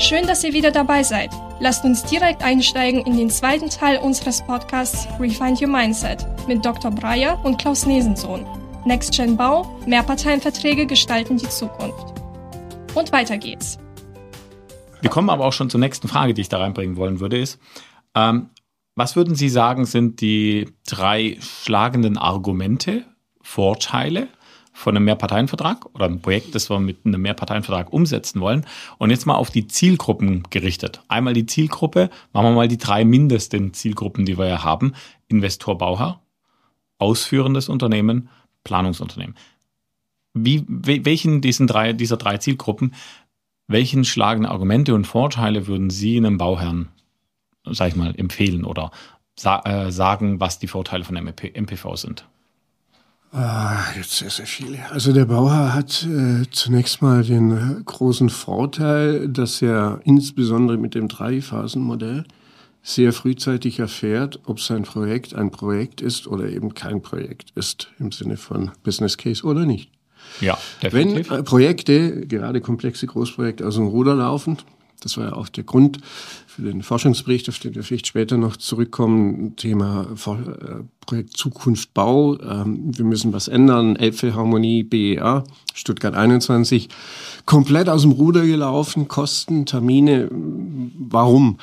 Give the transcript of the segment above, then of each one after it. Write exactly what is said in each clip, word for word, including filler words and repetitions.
Schön, dass ihr wieder dabei seid. Lasst uns direkt einsteigen in den zweiten Teil unseres Podcasts Refine Your Mindset mit Doktor Breyer und Klaus Nesensohn. Next-Gen Bau, Mehrparteienverträge gestalten die Zukunft. Und weiter geht's. Wir kommen aber auch schon zur nächsten Frage, die ich da reinbringen wollen würde, ist, ähm, was würden Sie sagen, sind die drei schlagenden Argumente, Vorteile von einem Mehrparteienvertrag oder einem Projekt, das wir mit einem Mehrparteienvertrag umsetzen wollen? Und jetzt mal auf die Zielgruppen gerichtet. Einmal die Zielgruppe, machen wir mal die drei mindesten Zielgruppen, die wir ja haben. Investor, Bauherr, ausführendes Unternehmen, Planungsunternehmen. Wie, welchen diesen drei, dieser drei Zielgruppen, welchen schlagende Argumente und Vorteile würden Sie einem Bauherrn, sag ich mal, empfehlen oder sa- äh, sagen, was die Vorteile von M P V sind? Ah, jetzt sehr, sehr viele. Also der Bauherr hat äh, zunächst mal den äh, großen Vorteil, dass er insbesondere mit dem Drei-Phasen-Modell sehr frühzeitig erfährt, ob sein Projekt ein Projekt ist oder eben kein Projekt ist, im Sinne von Business Case oder nicht. Ja, definitiv. Wenn äh, Projekte, gerade komplexe Großprojekte, aus dem Ruder laufen, das war ja auch der Grund für den Forschungsbericht, auf den wir vielleicht später noch zurückkommen, Thema äh, Projekt Zukunft Bau. Ähm, wir müssen was ändern, Elbphilharmonie, B E A, Stuttgart einundzwanzig, komplett aus dem Ruder gelaufen, Kosten, Termine, warum?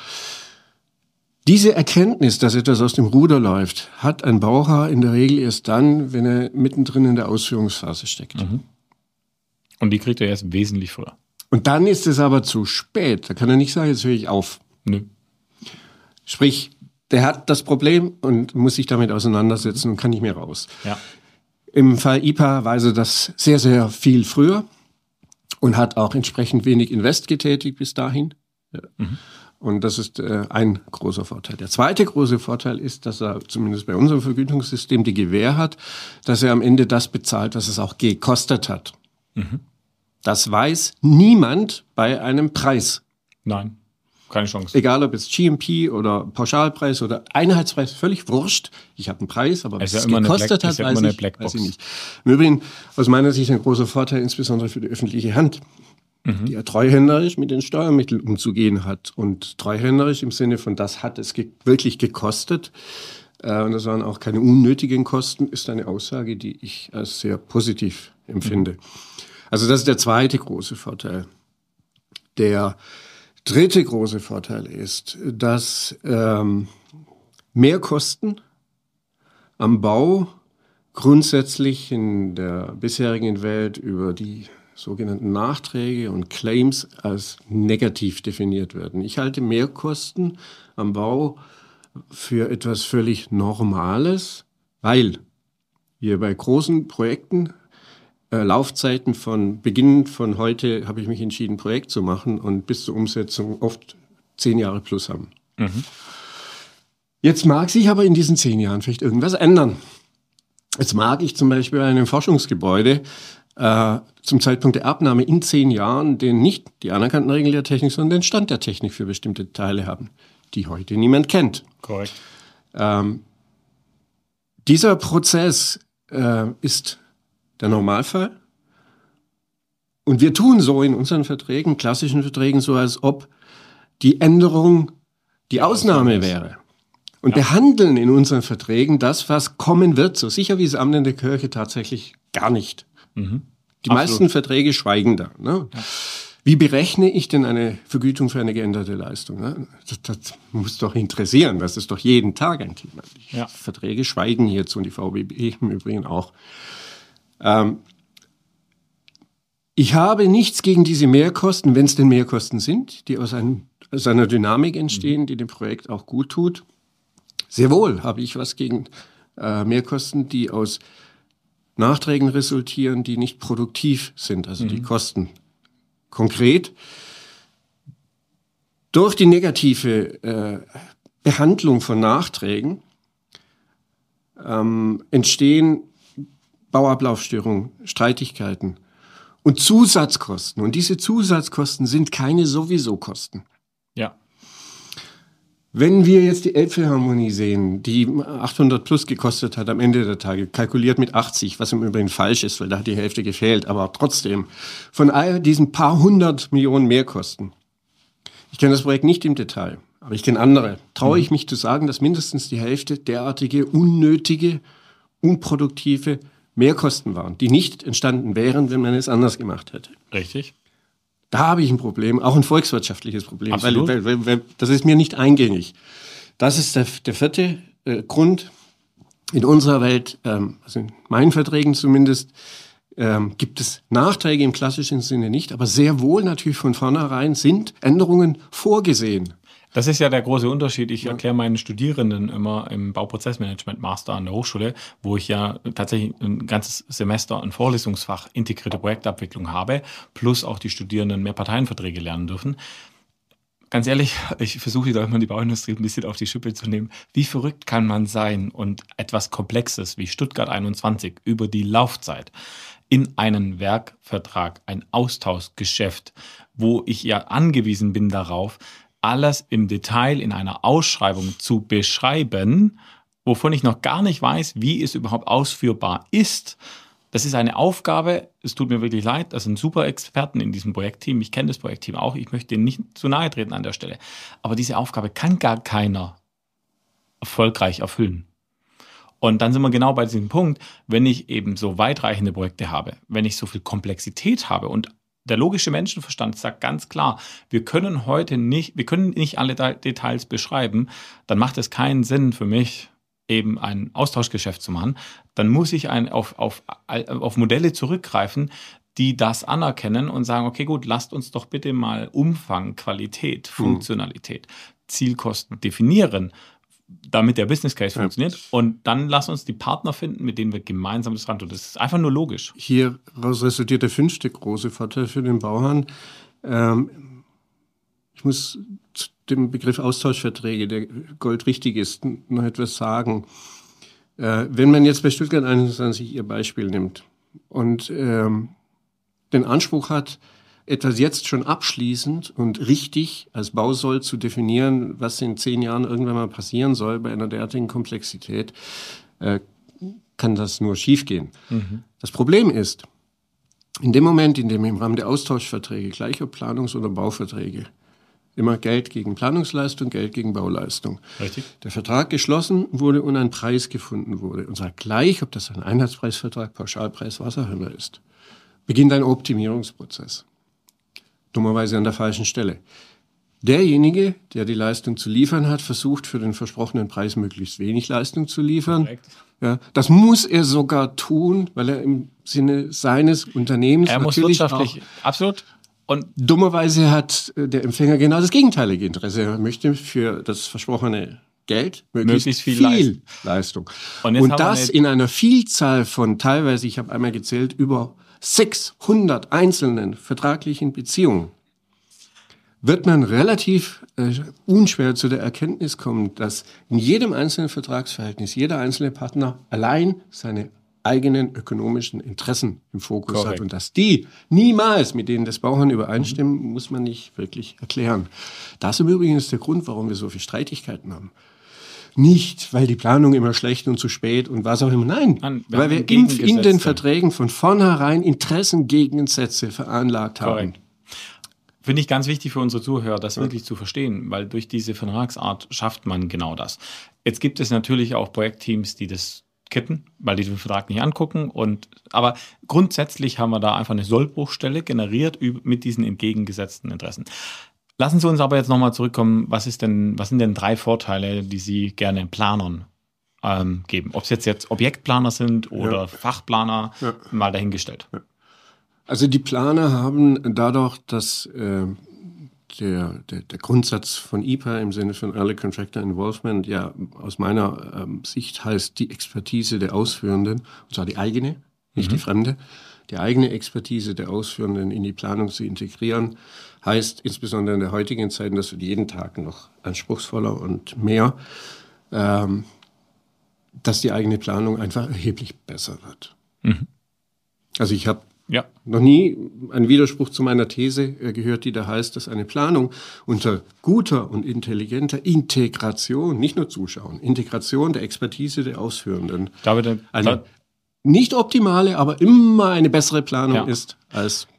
Diese Erkenntnis, dass etwas aus dem Ruder läuft, hat ein Bauherr in der Regel erst dann, wenn er mittendrin in der Ausführungsphase steckt. Mhm. Und die kriegt er erst wesentlich früher. Und dann ist es aber zu spät. Da kann er nicht sagen, jetzt höre ich auf. Nö. Sprich, der hat das Problem und muss sich damit auseinandersetzen und kann nicht mehr raus. Ja. Im Fall I P A weiß er das sehr, sehr viel früher und hat auch entsprechend wenig Invest getätigt bis dahin. Ja. Mhm. Und das ist äh, ein großer Vorteil. Der zweite große Vorteil ist, dass er zumindest bei unserem Vergütungssystem die Gewähr hat, dass er am Ende das bezahlt, was es auch gekostet hat. Mhm. Das weiß niemand bei einem Preis. Nein, keine Chance. Egal, ob es G M P oder Pauschalpreis oder Einheitspreis, völlig wurscht. Ich habe einen Preis, aber was es ja gekostet Black, hat, ja weiß, ich, weiß ich nicht. Im Übrigen, aus meiner Sicht ein großer Vorteil, insbesondere für die öffentliche Hand, mhm. die ja treuhänderisch mit den Steuermitteln umzugehen hat. Und treuhänderisch im Sinne von, das hat es ge- wirklich gekostet. Äh, und das waren auch keine unnötigen Kosten, ist eine Aussage, die ich als sehr positiv empfinde. Mhm. Also das ist der zweite große Vorteil. Der dritte große Vorteil ist, dass ähm, Mehrkosten am Bau grundsätzlich in der bisherigen Welt über die sogenannten Nachträge und Claims als negativ definiert werden. Ich halte Mehrkosten am Bau für etwas völlig Normales, weil wir bei großen Projekten Laufzeiten von Beginn von heute habe ich mich entschieden, ein Projekt zu machen und bis zur Umsetzung oft zehn Jahre plus haben. Mhm. Jetzt mag sich aber in diesen zehn Jahren vielleicht irgendwas ändern. Jetzt mag ich zum Beispiel bei einem Forschungsgebäude äh, zum Zeitpunkt der Abnahme in zehn Jahren den nicht die anerkannten Regeln der Technik, sondern den Stand der Technik für bestimmte Teile haben, die heute niemand kennt. Korrekt. Ähm, dieser Prozess äh, ist der Normalfall. Und wir tun so in unseren Verträgen, klassischen Verträgen, so als ob die Änderung die Ausnahme wäre. Und ja. behandeln in unseren Verträgen das, was kommen wird, so sicher wie das Amt in der Kirche tatsächlich gar nicht. Mhm. Die Absolut. meisten Verträge schweigen da. Ne? Ja. Wie berechne ich denn eine Vergütung für eine geänderte Leistung? Ne? Das, das muss doch interessieren. Das ist doch jeden Tag ein Thema. Die ja. Verträge schweigen hierzu und die V B B im Übrigen auch. Ähm, ich habe nichts gegen diese Mehrkosten, wenn es denn Mehrkosten sind, die aus, einem, aus einer Dynamik entstehen, mhm. die dem Projekt auch gut tut. Sehr wohl habe ich was gegen äh, Mehrkosten, die aus Nachträgen resultieren, die nicht produktiv sind, also mhm. die Kosten. Konkret, durch die negative äh, Behandlung von Nachträgen ähm, entstehen Bauablaufstörungen, Streitigkeiten und Zusatzkosten. Und diese Zusatzkosten sind keine Sowieso-Kosten. Ja. Wenn wir jetzt die Elbphilharmonie sehen, die achthundert plus gekostet hat am Ende der Tage, kalkuliert mit achtzig, was im Übrigen falsch ist, weil da hat die Hälfte gefehlt, aber trotzdem, von all diesen paar hundert Millionen Mehrkosten Ich kenne das Projekt nicht im Detail, aber ich kenne andere. Traue ich mich zu sagen, dass mindestens die Hälfte derartige unnötige, unproduktive Mehrkosten waren, die nicht entstanden wären, wenn man es anders gemacht hätte. Richtig. Da habe ich ein Problem, auch ein volkswirtschaftliches Problem, Absolut. weil, weil, weil das ist mir nicht eingängig. Das ist der, der vierte äh, Grund. In unserer Welt, ähm, also in meinen Verträgen zumindest, ähm, gibt es Nachträge im klassischen Sinne nicht, aber sehr wohl natürlich von vornherein sind Änderungen vorgesehen. Das ist ja der große Unterschied. Ich erkläre meinen Studierenden immer im Bauprozessmanagement Master an der Hochschule, wo ich ja tatsächlich ein ganzes Semester ein Vorlesungsfach integrierte Projektabwicklung habe, plus auch die Studierenden Mehrparteienverträge lernen dürfen. Ganz ehrlich, ich versuche da immer die Bauindustrie ein bisschen auf die Schippe zu nehmen. Wie verrückt kann man sein und etwas Komplexes wie Stuttgart einundzwanzig über die Laufzeit in einen Werkvertrag, ein Austauschgeschäft, wo ich ja angewiesen bin darauf, alles im Detail in einer Ausschreibung zu beschreiben, wovon ich noch gar nicht weiß, wie es überhaupt ausführbar ist. Das ist eine Aufgabe, es tut mir wirklich leid, das sind super Experten in diesem Projektteam, ich kenne das Projektteam auch, ich möchte denen nicht zu nahe treten an der Stelle. Aber diese Aufgabe kann gar keiner erfolgreich erfüllen. Und dann sind wir genau bei diesem Punkt, wenn ich eben so weitreichende Projekte habe, wenn ich so viel Komplexität habe und der logische Menschenverstand sagt ganz klar, wir können heute nicht, wir können nicht alle Details beschreiben, dann macht es keinen Sinn für mich, eben ein Austauschgeschäft zu machen. Dann muss ich ein, auf, auf, auf Modelle zurückgreifen, die das anerkennen und sagen, okay, gut, lasst uns doch bitte mal Umfang, Qualität, Funktionalität, Zielkosten definieren, damit der Business Case ja. funktioniert. Und dann lass uns die Partner finden, mit denen wir gemeinsam das ran tun. Das ist einfach nur logisch. Hieraus resultiert der fünfte große Vorteil für den Bauherrn. Ähm, ich muss zu dem Begriff Austauschverträge, der goldrichtig ist, noch etwas sagen. Äh, wenn man jetzt bei Stuttgart einundzwanzig Ihr Beispiel nimmt und ähm, den Anspruch hat, etwas jetzt schon abschließend und richtig als Bausoll zu definieren, was in zehn Jahren irgendwann mal passieren soll bei einer derartigen Komplexität, äh, kann das nur schiefgehen. Mhm. Das Problem ist, in dem Moment, in dem im Rahmen der Austauschverträge, gleich ob Planungs- oder Bauverträge, immer Geld gegen Planungsleistung, Geld gegen Bauleistung. Richtig. Der Vertrag geschlossen wurde und ein Preis gefunden wurde. Und zwar gleich, ob das ein Einheitspreisvertrag, Pauschalpreis, was auch immer ist, beginnt ein Optimierungsprozess. Dummerweise an der falschen Stelle. Derjenige, der die Leistung zu liefern hat, versucht für den versprochenen Preis möglichst wenig Leistung zu liefern. Ja, das muss er sogar tun, weil er im Sinne seines Unternehmens er muss natürlich wirtschaftlich, auch, absolut. Und dummerweise hat der Empfänger genau das gegenteilige Interesse. Er möchte für das versprochene Geld möglichst, möglichst viel, viel Leistung. Und, Und das in einer Vielzahl von teilweise, ich habe einmal gezählt, über sechshundert einzelnen vertraglichen Beziehungen, wird man relativ äh, unschwer zu der Erkenntnis kommen, dass in jedem einzelnen Vertragsverhältnis jeder einzelne Partner allein seine eigenen ökonomischen Interessen im Fokus Korrekt. hat. Und dass die niemals mit denen des Bauherrn übereinstimmen, mhm. muss man nicht wirklich erklären. Das im Übrigen ist der Grund, warum wir so viele Streitigkeiten haben. Nicht, weil die Planung immer schlecht und zu spät und was auch immer. Nein, Nein wir weil wir in, in den Verträgen von vornherein Interessengegensätze veranlagt Korrekt. haben. Finde ich ganz wichtig für unsere Zuhörer, das ja. wirklich zu verstehen, weil durch diese Vertragsart schafft man genau das. Jetzt gibt es natürlich auch Projektteams, die das kippen, weil die den Vertrag nicht angucken. Und, aber grundsätzlich haben wir da einfach eine Sollbruchstelle generiert mit diesen entgegengesetzten Interessen. Lassen Sie uns aber jetzt nochmal zurückkommen, was ist denn, was sind denn drei Vorteile, die Sie gerne Planern ähm, geben? Ob es jetzt, jetzt Objektplaner sind oder ja. Fachplaner, ja. mal dahingestellt. Ja. Also die Planer haben dadurch, dass äh, der, der, der Grundsatz von I P A im Sinne von Early Contractor Involvement ja aus meiner ähm, Sicht heißt die Expertise der Ausführenden, und zwar die eigene, nicht mhm. die fremde, die eigene Expertise der Ausführenden in die Planung zu integrieren, heißt insbesondere in der heutigen Zeit, dass wir jeden Tag noch anspruchsvoller und mehr, ähm, dass die eigene Planung einfach erheblich besser wird. Mhm. Also ich habe ja. noch nie einen Widerspruch zu meiner These gehört, die da heißt, dass eine Planung unter guter und intelligenter Integration, nicht nur Zuschauen, Integration der Expertise der Ausführenden, David, eine nicht optimale, aber immer eine bessere Planung ja. ist als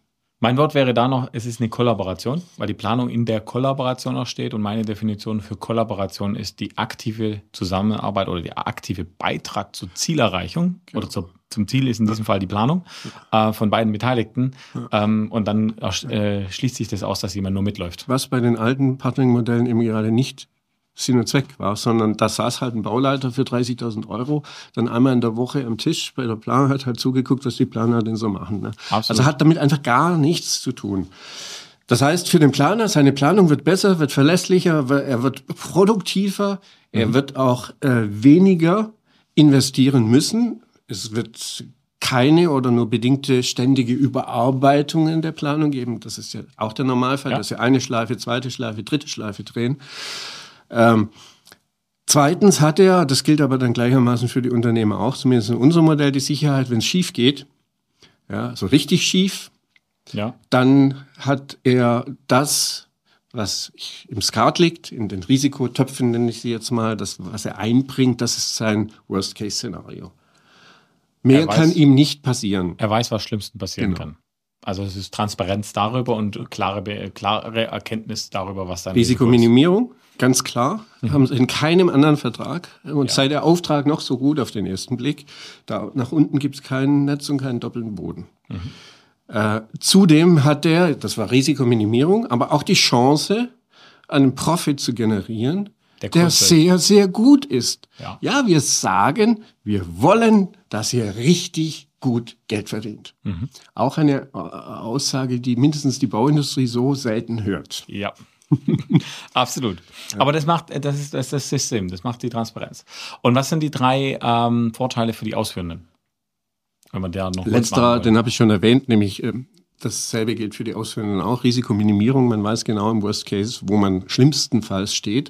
Mein Wort wäre da noch, es ist eine Kollaboration, weil die Planung in der Kollaboration auch steht und meine Definition für Kollaboration ist die aktive Zusammenarbeit oder der aktive Beitrag zur Zielerreichung genau. oder zur, zum Ziel ist in diesem Fall die Planung äh, von beiden Beteiligten ähm, und dann äh, schließt sich das aus, dass jemand nur mitläuft. Was bei den alten Partnering-Modellen eben gerade nicht Sinn und Zweck war, sondern da saß halt ein Bauleiter für dreißigtausend Euro, dann einmal in der Woche am Tisch bei der Planung, hat halt zugeguckt, was die Planer denn so machen. Ne? Also hat damit einfach gar nichts zu tun. Das heißt, für den Planer, seine Planung wird besser, wird verlässlicher, er wird produktiver, mhm. er wird auch äh, weniger investieren müssen. Es wird keine oder nur bedingte ständige Überarbeitungen der Planung geben. Das ist ja auch der Normalfall, ja. dass wir eine Schleife, zweite Schleife, dritte Schleife drehen. Ähm, zweitens hat er, das gilt aber dann gleichermaßen für die Unternehmer auch, zumindest in unserem Modell, die Sicherheit, wenn es schief geht, ja, so richtig schief, ja. dann hat er das, was im Skat liegt, in den Risikotöpfen nenne ich sie jetzt mal, das, was er einbringt, das ist sein Worst-Case-Szenario. Mehr weiß, kann ihm nicht passieren. Er weiß, was Schlimmsten passieren genau. kann. Also es ist Transparenz darüber und klare, klare Erkenntnis darüber, was dann Risikominimierung, ganz klar, mhm. haben sie in keinem anderen Vertrag. Und ja. sei der Auftrag noch so gut auf den ersten Blick, da nach unten gibt es kein Netz und keinen doppelten Boden. Mhm. Äh, zudem hat der, das war Risikominimierung, aber auch die Chance, einen Profit zu generieren, der, der sehr, sehr gut ist. Ja. ja, wir sagen, wir wollen, dass ihr richtig gut Geld verdient. Mhm. Auch eine Aussage, die mindestens die Bauindustrie so selten hört. Ja, absolut. Ja. Aber das macht, das ist, das ist das System, das macht die Transparenz. Und was sind die drei ähm, Vorteile für die Ausführenden? Wenn man der noch Letzterer, den habe ich schon erwähnt, nämlich äh, dasselbe gilt für die Ausführenden auch. Risikominimierung, man weiß genau im Worst Case, wo man schlimmstenfalls steht.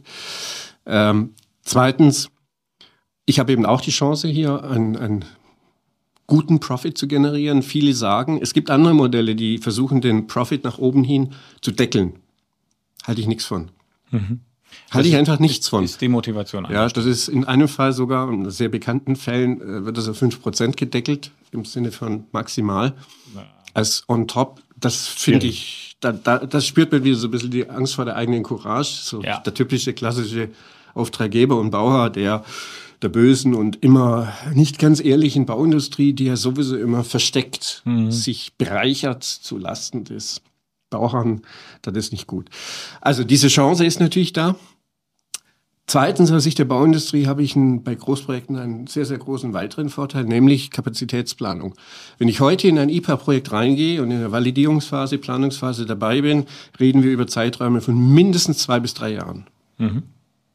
Ähm, zweitens, ich habe eben auch die Chance hier, ein, ein guten Profit zu generieren. Viele sagen, es gibt andere Modelle, die versuchen, den Profit nach oben hin zu deckeln. Halte ich nichts von. Mhm. Halte ich einfach nichts von. Das ist die Motivation. Ja, das ist in einem Fall sogar, in sehr bekannten Fällen, äh, wird das auf fünf Prozent gedeckelt, im Sinne von maximal. Ja. Als on top, das finde ich, da, da, das spürt man wieder so ein bisschen die Angst vor der eigenen Courage. So ja. der typische, klassische Auftraggeber und Bauherr, der der bösen und immer nicht ganz ehrlichen Bauindustrie, die ja sowieso immer versteckt mhm. sich bereichert zu Lasten des Bauherrn, das ist nicht gut. Also diese Chance ist natürlich da. Zweitens, aus Sicht der Bauindustrie habe ich einen, bei Großprojekten einen sehr, sehr großen weiteren Vorteil, nämlich Kapazitätsplanung. Wenn ich heute in ein I P A-Projekt reingehe und in der Validierungsphase, Planungsphase dabei bin, reden wir über Zeiträume von mindestens zwei bis drei Jahren. Mhm.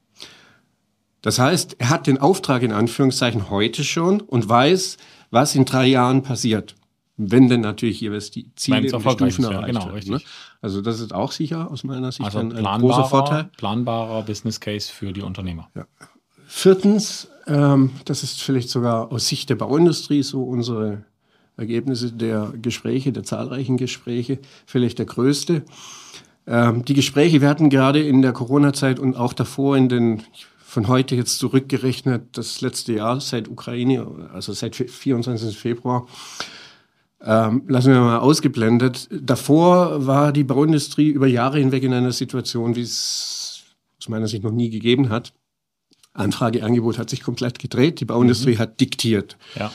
Das heißt, er hat den Auftrag in Anführungszeichen heute schon und weiß, was in drei Jahren passiert. Wenn denn natürlich jeweils die Ziele und Stufen erreicht genau, werden. Richtig. Also das ist auch sicher aus meiner Sicht also ein, ein großer Vorteil. Planbarer Business Case für die Unternehmer. Ja. Viertens, ähm, das ist vielleicht sogar aus Sicht der Bauindustrie so unsere Ergebnisse der Gespräche, der zahlreichen Gespräche, vielleicht der größte. Ähm, die Gespräche, wir hatten gerade in der Corona-Zeit und auch davor in den von heute jetzt zurückgerechnet, das letzte Jahr seit Ukraine, also seit vierundzwanzigsten Februar, ähm, lassen wir mal ausgeblendet. Davor war die Bauindustrie über Jahre hinweg in einer Situation, wie es aus meiner Sicht noch nie gegeben hat. Anfrage, Angebot hat sich komplett gedreht. Die Bauindustrie mhm. hat diktiert. Ja.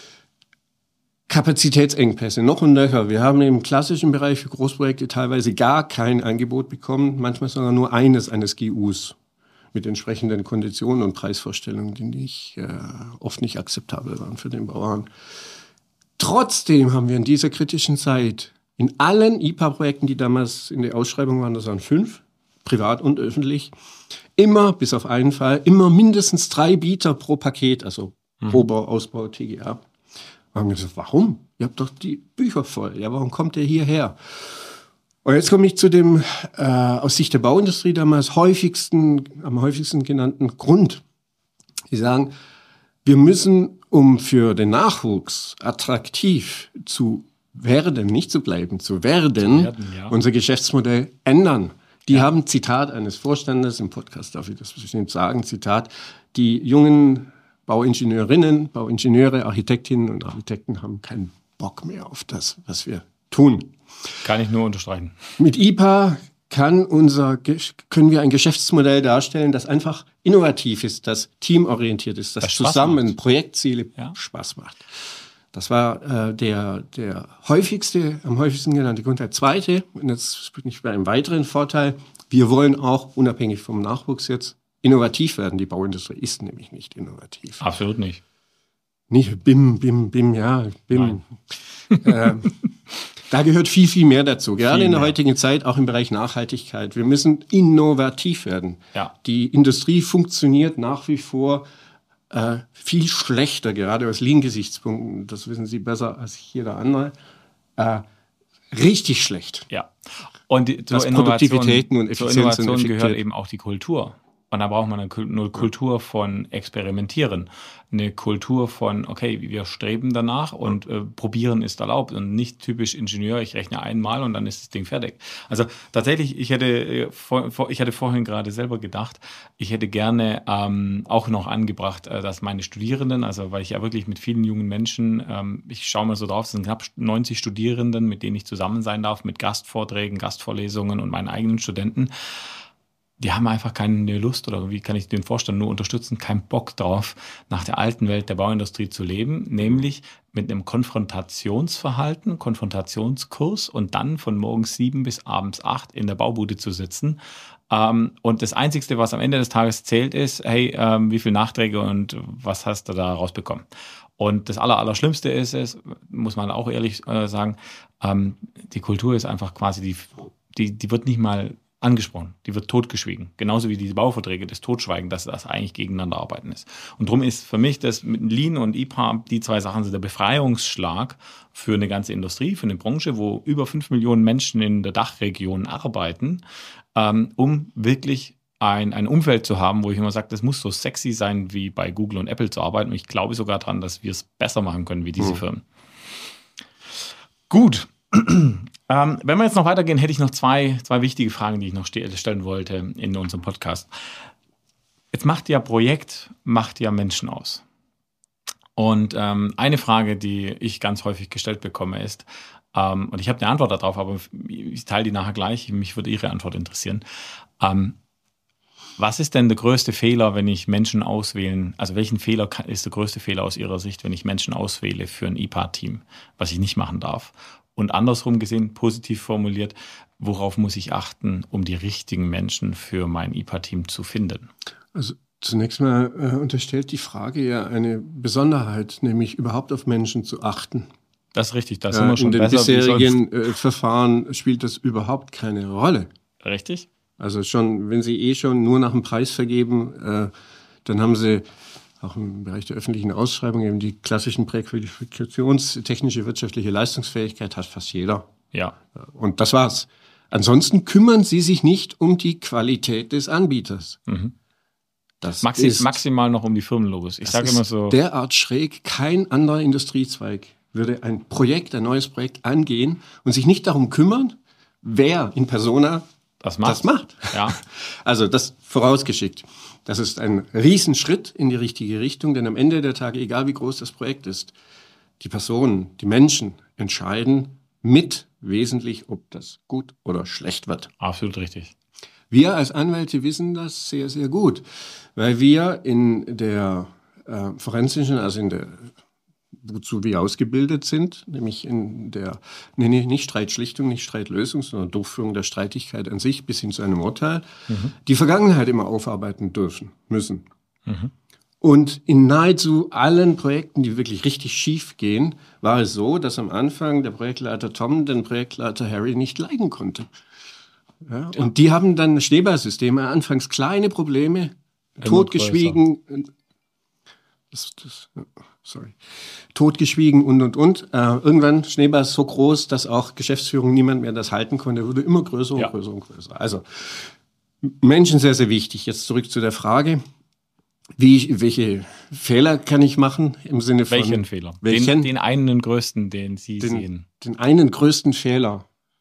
Kapazitätsengpässe noch und nöcher. Wir haben im klassischen Bereich für Großprojekte teilweise gar kein Angebot bekommen, manchmal sogar nur eines eines G Us. Mit entsprechenden Konditionen und Preisvorstellungen, die nicht, äh, oft nicht akzeptabel waren für den Bauern. Trotzdem haben wir in dieser kritischen Zeit in allen I P A-Projekten, die damals in der Ausschreibung waren, das waren fünf, privat und öffentlich, immer, bis auf einen Fall, immer mindestens drei Bieter pro Paket, also mhm. Rohbau, Ausbau, T G A. Wir haben gesagt, warum? Ihr habt doch die Bücher voll. Ja, warum kommt ihr hierher? Und jetzt komme ich zu dem äh, aus Sicht der Bauindustrie damals häufigsten, am häufigsten genannten Grund. Sie sagen, wir müssen, um für den Nachwuchs attraktiv zu werden, nicht zu bleiben, zu werden, zu werden ja. unser Geschäftsmodell ändern. Die ja. haben, Zitat eines Vorstandes, im Podcast darf ich das bestimmt sagen, Zitat, die jungen Bauingenieurinnen, Bauingenieure, Architektinnen und Architekten haben keinen Bock mehr auf das, was wir tun. Kann ich nur unterstreichen. Mit I P A kann unser, können wir ein Geschäftsmodell darstellen, das einfach innovativ ist, das teamorientiert ist, das, das zusammen Projektziele ja. Spaß macht. Das war äh, der, der häufigste, am häufigsten genannte Grund. Der zweite, und jetzt bin ich bei einem weiteren Vorteil, wir wollen auch, unabhängig vom Nachwuchs jetzt, innovativ werden. Die Bauindustrie ist nämlich nicht innovativ. Absolut nicht. Nicht BIM, BIM, BIM, ja, BIM. äh, da gehört viel, viel mehr dazu. Gerade viel in der mehr. heutigen Zeit, auch im Bereich Nachhaltigkeit. Wir müssen innovativ werden. Ja. Die Industrie funktioniert nach wie vor äh, viel schlechter, gerade aus Lean-Gesichtspunkten. Das wissen Sie besser als jeder andere. Äh, richtig schlecht. Ja. Und die, zur Was Innovation, Produktivitäten und Effizienz zur Innovation und gehört eben auch die Kultur. Und da braucht man eine Kultur von Experimentieren. Eine Kultur von, okay, wir streben danach und äh, probieren ist erlaubt und nicht typisch Ingenieur, ich rechne einmal und dann ist das Ding fertig. Also tatsächlich, ich hätte, äh, vor, vor, ich hatte vorhin gerade selber gedacht, ich hätte gerne ähm, auch noch angebracht, äh, dass meine Studierenden, also weil ich ja wirklich mit vielen jungen Menschen, ähm, ich schaue mal so drauf, es sind knapp neunzig Studierenden, mit denen ich zusammen sein darf, mit Gastvorträgen, Gastvorlesungen und meinen eigenen Studenten. Die haben einfach keine Lust oder wie kann ich den Vorstand nur unterstützen, keinen Bock drauf, nach der alten Welt der Bauindustrie zu leben, nämlich mit einem Konfrontationsverhalten, Konfrontationskurs und dann von morgens sieben bis abends acht in der Baubude zu sitzen. Ähm, und das Einzigste, was am Ende des Tages zählt, ist, hey, ähm, wie viele Nachträge und was hast du da rausbekommen? Und das Aller, Allerschlimmste ist es, muss man auch ehrlich äh, sagen, ähm, die Kultur ist einfach quasi, die, die, die wird nicht mal angesprochen, die wird totgeschwiegen. Genauso wie die Bauverträge das Totschweigen, dass das eigentlich gegeneinander arbeiten ist. Und darum ist für mich das mit Lean und I P A, die zwei Sachen sind der Befreiungsschlag für eine ganze Industrie, für eine Branche, wo über fünf Millionen Menschen in der Dachregion arbeiten, ähm, um wirklich ein, ein Umfeld zu haben, wo ich immer sage, das muss so sexy sein, wie bei Google und Apple zu arbeiten. Und ich glaube sogar daran, dass wir es besser machen können wie diese mhm. Firmen. Gut. Ähm, wenn wir jetzt noch weitergehen, hätte ich noch zwei, zwei wichtige Fragen, die ich noch ste- stellen wollte in unserem Podcast. Jetzt macht ja Projekt, macht ja Menschen aus. Und ähm, eine Frage, die ich ganz häufig gestellt bekomme, ist, ähm, und ich habe eine Antwort darauf, aber ich teile die nachher gleich, mich würde Ihre Antwort interessieren. Ähm, was ist denn der größte Fehler, wenn ich Menschen auswählen, also welchen Fehler ist der größte Fehler aus Ihrer Sicht, wenn ich Menschen auswähle für ein I P A-Team, was ich nicht machen darf? Und andersrum gesehen, positiv formuliert, worauf muss ich achten, um die richtigen Menschen für mein I P A-Team zu finden? Also zunächst mal äh, unterstellt die Frage ja eine Besonderheit, nämlich überhaupt auf Menschen zu achten. Das ist richtig, da sind wir schon besser. In den besser bisherigen äh, Verfahren spielt das überhaupt keine Rolle. Richtig. Also schon, wenn Sie eh schon nur nach dem Preis vergeben, äh, dann haben Sie auch im Bereich der öffentlichen Ausschreibung eben die klassischen Präqualifikations-, technische, wirtschaftliche Leistungsfähigkeit hat fast jeder. Ja. Und das war's. Ansonsten kümmern Sie sich nicht um die Qualität des Anbieters. Mhm. Das Maxi- ist, maximal noch um die Firmenlogos. Ich sage immer so. Derart schräg, kein anderer Industriezweig würde ein Projekt, ein neues Projekt angehen und sich nicht darum kümmern, wer in Persona das macht. Das macht. Ja. Also das vorausgeschickt. Das ist ein Riesenschritt in die richtige Richtung, denn am Ende der Tage, egal wie groß das Projekt ist, die Personen, die Menschen entscheiden mit wesentlich, ob das gut oder schlecht wird. Absolut richtig. Wir als Anwälte wissen das sehr, sehr gut, weil wir in der äh, forensischen, also in der, wozu wir ausgebildet sind, nämlich in der, nee, nee, nicht Streitschlichtung, nicht Streitlösung, sondern Durchführung der Streitigkeit an sich bis hin zu einem Urteil, mhm. die Vergangenheit immer aufarbeiten dürfen, müssen. Mhm. Und in nahezu allen Projekten, die wirklich richtig schief gehen, war es so, dass am Anfang der Projektleiter Tom den Projektleiter Harry nicht leiden konnte. Ja, ja. Und die haben dann Schneeballsysteme, anfangs kleine Probleme, immer totgeschwiegen, das, das, sorry, totgeschwiegen und, und, und. Äh, irgendwann Schneeball so groß, dass auch Geschäftsführung niemand mehr das halten konnte, wurde immer größer und ja. größer und größer. Also Menschen sehr, sehr wichtig. Jetzt zurück zu der Frage, wie, welche Fehler kann ich machen im Sinne von... Welchen Fehler? Welchen? Den, den einen größten, den Sie den, sehen. Den einen größten Fehler.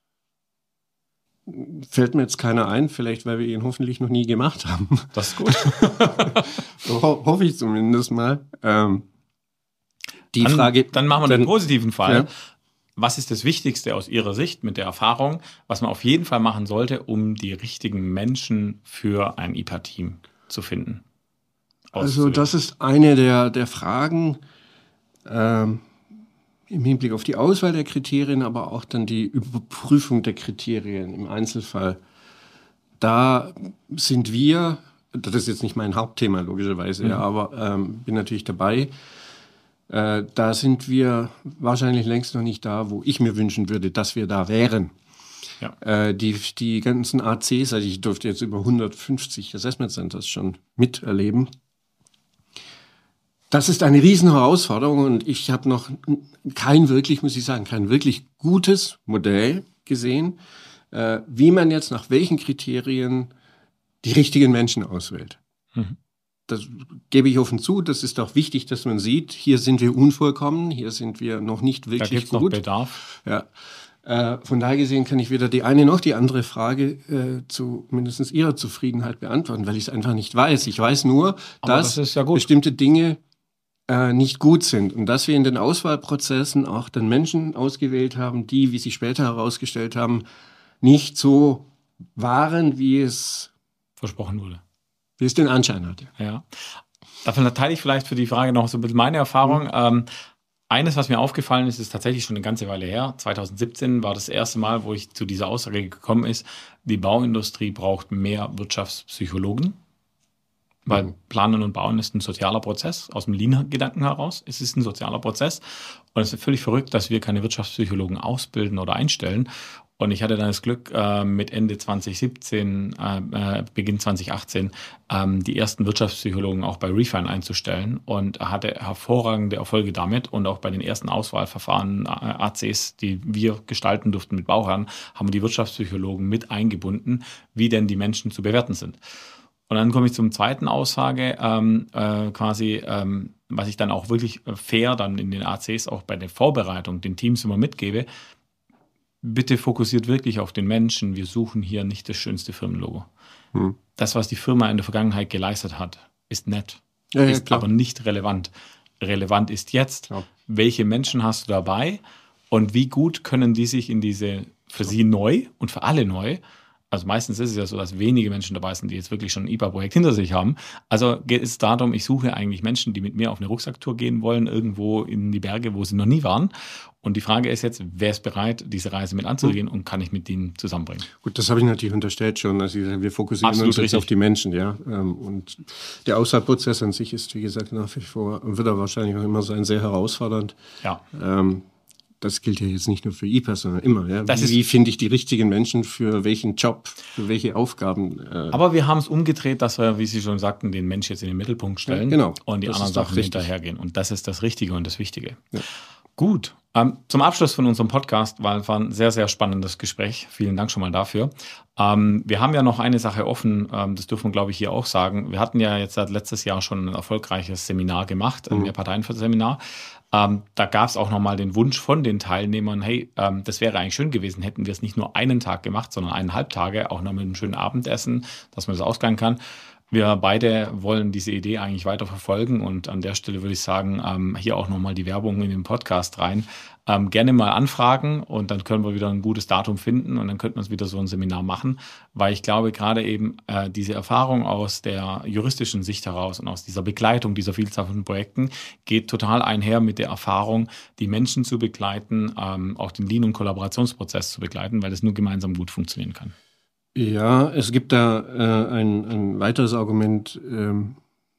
Fällt mir jetzt keiner ein, vielleicht weil wir ihn hoffentlich noch nie gemacht haben. Das ist gut. So ho- hoffe ich zumindest mal. Ähm, die dann, Frage, dann machen wir dann, den positiven Fall. was ist das Wichtigste aus Ihrer Sicht mit der Erfahrung, was man auf jeden Fall machen sollte, um die richtigen Menschen für ein I P A-Team zu finden? Also das ist eine der, der Fragen ähm, im Hinblick auf die Auswahl der Kriterien, aber auch dann die Überprüfung der Kriterien im Einzelfall. Da sind wir, das ist jetzt nicht mein Hauptthema logischerweise, mhm. ja, aber ähm, bin natürlich dabei. Äh, da sind wir wahrscheinlich längst noch nicht da, wo ich mir wünschen würde, dass wir da wären. Ja. Äh, die, die ganzen A Cs, also ich durfte jetzt über hundertfünfzig Assessment Centers schon miterleben. Das ist eine riesen Herausforderung und ich habe noch kein wirklich, muss ich sagen, kein wirklich gutes Modell gesehen, äh, wie man jetzt nach welchen Kriterien die richtigen Menschen auswählt. Mhm. Das gebe ich offen zu. Das ist auch wichtig, dass man sieht, hier sind wir unvollkommen, hier sind wir noch nicht wirklich da gibt's gut. Noch Bedarf. Ja. Äh, von daher gesehen kann ich weder die eine noch die andere Frage äh, zu mindestens Ihrer Zufriedenheit beantworten, weil ich es einfach nicht weiß. Ich weiß nur, Aber dass das ist ja gut. bestimmte Dinge äh, nicht gut sind und dass wir in den Auswahlprozessen auch dann Menschen ausgewählt haben, die, wie sich später herausgestellt haben, nicht so waren, wie es versprochen wurde. Wie es den Anschein hatte. Ja. Davon teile ich vielleicht für die Frage noch so ein bisschen meine Erfahrung. Mhm. Ähm, eines, was mir aufgefallen ist, ist tatsächlich schon eine ganze Weile her. zwanzig siebzehn war das erste Mal, wo ich zu dieser Aussage gekommen ist, die Bauindustrie braucht mehr Wirtschaftspsychologen. Weil mhm. Planen und Bauen ist ein sozialer Prozess, aus dem Lean-Gedanken heraus. Es ist ein sozialer Prozess. Und es ist völlig verrückt, dass wir keine Wirtschaftspsychologen ausbilden oder einstellen. Und ich hatte dann das Glück, äh, mit Ende zwanzig siebzehn, äh, Beginn zwanzig achtzehn, ähm, die ersten Wirtschaftspsychologen auch bei Refine einzustellen und hatte hervorragende Erfolge damit. Und auch bei den ersten Auswahlverfahren, äh, A Cs, die wir gestalten durften mit Bauherren, haben wir die Wirtschaftspsychologen mit eingebunden, wie denn die Menschen zu bewerten sind. Und dann komme ich zum zweiten Aussage, ähm, äh, quasi, ähm, was ich dann auch wirklich fair dann in den A Cs auch bei der Vorbereitung den Teams immer mitgebe. Bitte fokussiert wirklich auf den Menschen. Wir suchen hier nicht das schönste Firmenlogo. Hm. Das, was die Firma in der Vergangenheit geleistet hat, ist nett, ja, ja, ist klar. aber nicht relevant. Relevant ist jetzt, klar. welche Menschen hast du dabei und wie gut können die sich in diese, für sie neu und für alle neu, also meistens ist es ja so, dass wenige Menschen dabei sind, die jetzt wirklich schon ein I P A-Projekt hinter sich haben. Also geht es darum, ich suche eigentlich Menschen, die mit mir auf eine Rucksacktour gehen wollen, irgendwo in die Berge, wo sie noch nie waren. Und die Frage ist jetzt, wer ist bereit, diese Reise mit anzugehen und kann ich mit denen zusammenbringen? Gut, das habe ich natürlich unterstellt schon. Also wir fokussieren Absolut uns jetzt richtig. auf die Menschen, ja. Und der Auswahlprozess an sich ist, wie gesagt, nach wie vor, wird er wahrscheinlich auch immer sein, sehr herausfordernd. Ja. Ähm, Das gilt ja jetzt nicht nur für I P A, sondern immer. Ja? Wie, wie finde ich die richtigen Menschen für welchen Job, für welche Aufgaben? Äh Aber wir haben es umgedreht, dass wir, wie Sie schon sagten, den Mensch jetzt in den Mittelpunkt stellen ja, genau. und die das anderen Sachen hinterhergehen. Und das ist das Richtige und das Wichtige. Ja. Gut. Ähm, zum Abschluss von unserem Podcast, weil es war ein sehr, sehr spannendes Gespräch. Vielen Dank schon mal dafür. Ähm, wir haben ja noch eine Sache offen, ähm, das dürfen wir, glaube ich, hier auch sagen. Wir hatten ja jetzt seit letztes Jahr schon ein erfolgreiches Seminar gemacht, ein mhm. Mehrparteienseminar. Ähm, da gab es auch nochmal den Wunsch von den Teilnehmern, hey, ähm, das wäre eigentlich schön gewesen, hätten wir es nicht nur einen Tag gemacht, sondern eineinhalb Tage, auch noch mit einem schönen Abendessen, dass man das ausgleichen kann. Wir beide wollen diese Idee eigentlich weiter verfolgen und an der Stelle würde ich sagen, ähm, hier auch nochmal die Werbung in den Podcast rein. Ähm, gerne mal anfragen und dann können wir wieder ein gutes Datum finden und dann könnten wir uns wieder so ein Seminar machen, weil ich glaube, gerade eben äh, diese Erfahrung aus der juristischen Sicht heraus und aus dieser Begleitung dieser Vielzahl von Projekten geht total einher mit der Erfahrung, die Menschen zu begleiten, ähm, auch den Lean- und Kollaborationsprozess zu begleiten, weil es nur gemeinsam gut funktionieren kann. Ja, es gibt da äh, ein, ein weiteres Argument ähm,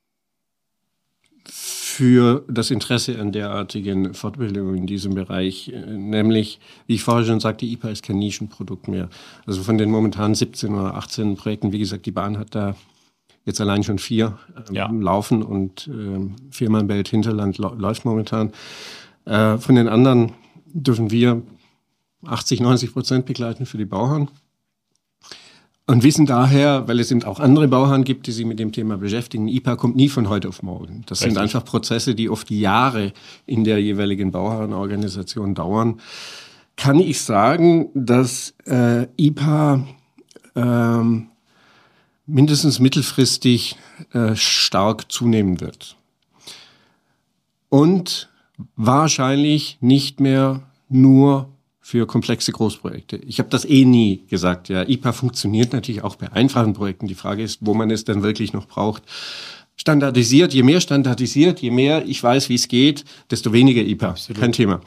für das Interesse an derartigen Fortbildungen in diesem Bereich, äh, nämlich, wie ich vorher schon sagte, I P A ist kein Nischenprodukt mehr. Also von den momentan siebzehn oder achtzehn Projekten, wie gesagt, die Bahn hat da jetzt allein schon vier äh, ja. laufen und äh, Firmenwelt Hinterland läuft momentan. Äh, von den anderen dürfen wir achtzig, neunzig Prozent begleiten für die Bauherren. Und wissen daher, weil es eben auch andere Bauherren gibt, die sich mit dem Thema beschäftigen, I P A kommt nie von heute auf morgen. Das Richtig. sind einfach Prozesse, die oft Jahre in der jeweiligen Bauherrenorganisation dauern. Kann ich sagen, dass äh, I P A ähm, mindestens mittelfristig äh, stark zunehmen wird. Und wahrscheinlich nicht mehr nur für komplexe Großprojekte. Ich habe das eh nie gesagt. Ja, I P A funktioniert natürlich auch bei einfachen Projekten. Die Frage ist, wo man es dann wirklich noch braucht. Standardisiert, je mehr standardisiert, je mehr ich weiß, wie es geht, desto weniger I P A. Absolut. Kein Thema.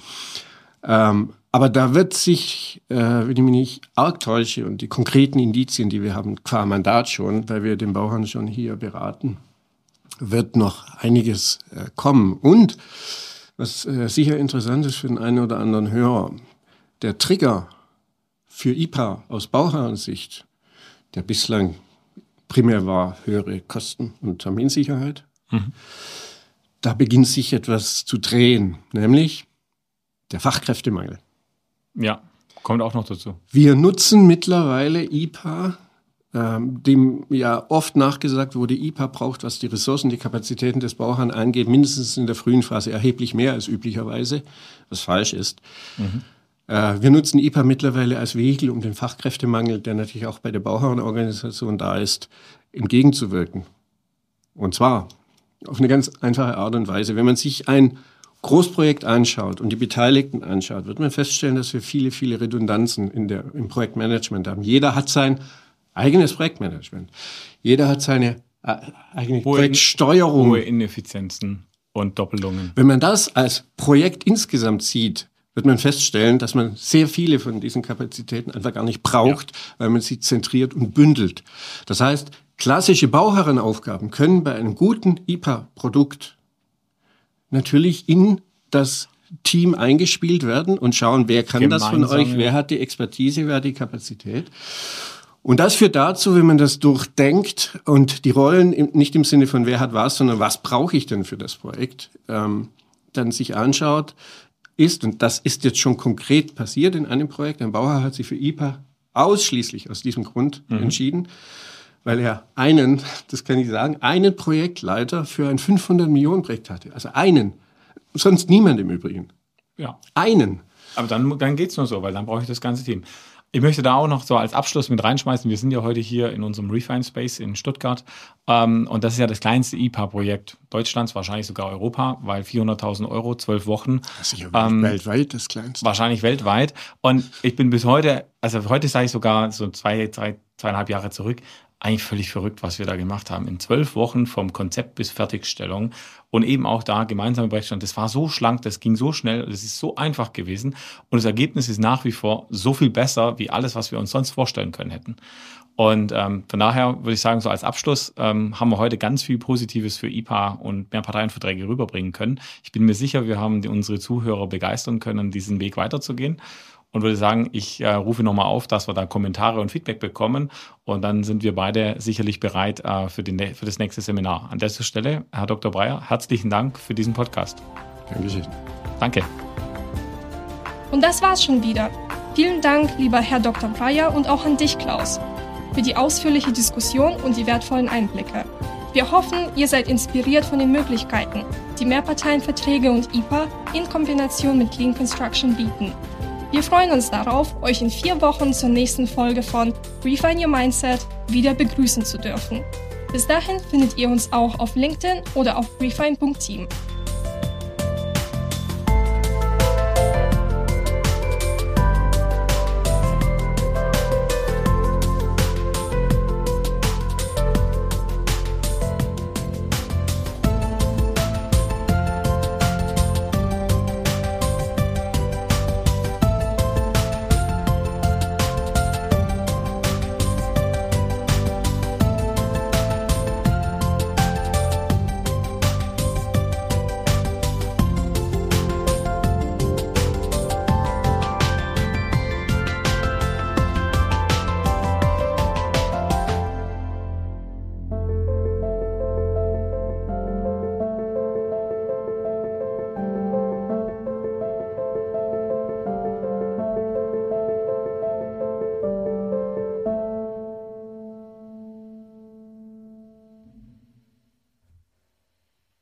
Ähm, aber da wird sich, äh, wenn ich mich nicht arg täusche, und die konkreten Indizien, die wir haben, qua Mandat schon, weil wir den Bauherrn schon hier beraten, wird noch einiges äh, kommen. Und was äh, sicher interessant ist für den einen oder anderen Hörer, der Trigger für I P A aus Bauherrensicht, der bislang primär war höhere Kosten und Terminsicherheit, mhm. da beginnt sich etwas zu drehen, nämlich der Fachkräftemangel. Ja, kommt auch noch dazu. Wir nutzen mittlerweile I P A, ähm, dem ja oft nachgesagt wurde, I P A braucht, was die Ressourcen, die Kapazitäten des Bauherrn angeht, mindestens in der frühen Phase erheblich mehr als üblicherweise, was falsch ist. Mhm. Wir nutzen I P A mittlerweile als Vehikel, um den Fachkräftemangel, der natürlich auch bei der Bauherrenorganisation da ist, entgegenzuwirken. Und zwar auf eine ganz einfache Art und Weise. Wenn man sich ein Großprojekt anschaut und die Beteiligten anschaut, wird man feststellen, dass wir viele, viele Redundanzen in der, im Projektmanagement haben. Jeder hat sein eigenes Projektmanagement. Jeder hat seine äh, eigene hohe Projektsteuerung. Hohe Ineffizienzen und Doppelungen. Wenn man das als Projekt insgesamt sieht, wird man feststellen, dass man sehr viele von diesen Kapazitäten einfach gar nicht braucht, ja. weil man sie zentriert und bündelt. Das heißt, klassische Bauherrenaufgaben können bei einem guten I P A-Produkt natürlich in das Team eingespielt werden und schauen, wer kann Gemeinsam, das von euch, wer hat die Expertise, wer hat die Kapazität. Und das führt dazu, wenn man das durchdenkt und die Rollen nicht im Sinne von wer hat was, sondern was brauche ich denn für das Projekt, ähm, dann sich anschaut, ist, und das ist jetzt schon konkret passiert in einem Projekt, ein Bauherr hat sich für I P A ausschließlich aus diesem Grund mhm. entschieden, weil er einen, das kann ich sagen, einen Projektleiter für ein fünfhundert Millionen Projekt hatte. Also einen. Sonst niemand im Übrigen. Ja. Einen. Aber dann, dann geht es nur so, weil dann brauche ich das ganze Team. Ich möchte da auch noch so als Abschluss mit reinschmeißen, wir sind ja heute hier in unserem Refine Space in Stuttgart ähm, und das ist ja das kleinste I P A-Projekt Deutschlands, wahrscheinlich sogar Europa, weil vierhunderttausend Euro, zwölf Wochen. Das ist ja ähm, weltweit das kleinste. Wahrscheinlich weltweit und ich bin bis heute, also heute sage ich sogar so zwei, drei, zweieinhalb Jahre zurück, eigentlich völlig verrückt, was wir da gemacht haben. In zwölf Wochen vom Konzept bis Fertigstellung und eben auch da gemeinsame Projektstand. Das war so schlank, das ging so schnell, das ist so einfach gewesen und das Ergebnis ist nach wie vor so viel besser, wie alles, was wir uns sonst vorstellen können hätten. Und ähm, von daher würde ich sagen, so als Abschluss ähm, haben wir heute ganz viel Positives für I P A und Mehrparteienverträge rüberbringen können. Ich bin mir sicher, wir haben die, unsere Zuhörer begeistern können, diesen Weg weiterzugehen. Und würde sagen, ich äh, rufe nochmal auf, dass wir da Kommentare und Feedback bekommen. Und dann sind wir beide sicherlich bereit äh, für, den, für das nächste Seminar. An dieser Stelle, Herr Doktor Breyer, herzlichen Dank für diesen Podcast. Dankeschön. Danke. Und das war's schon wieder. Vielen Dank, lieber Herr Doktor Breyer, und auch an dich, Klaus, für die ausführliche Diskussion und die wertvollen Einblicke. Wir hoffen, ihr seid inspiriert von den Möglichkeiten, die Mehrparteienverträge und I P A in Kombination mit Lean Construction bieten. Wir freuen uns darauf, euch in vier Wochen zur nächsten Folge von Refine Your Mindset wieder begrüßen zu dürfen. Bis dahin findet ihr uns auch auf LinkedIn oder auf refine punkt team.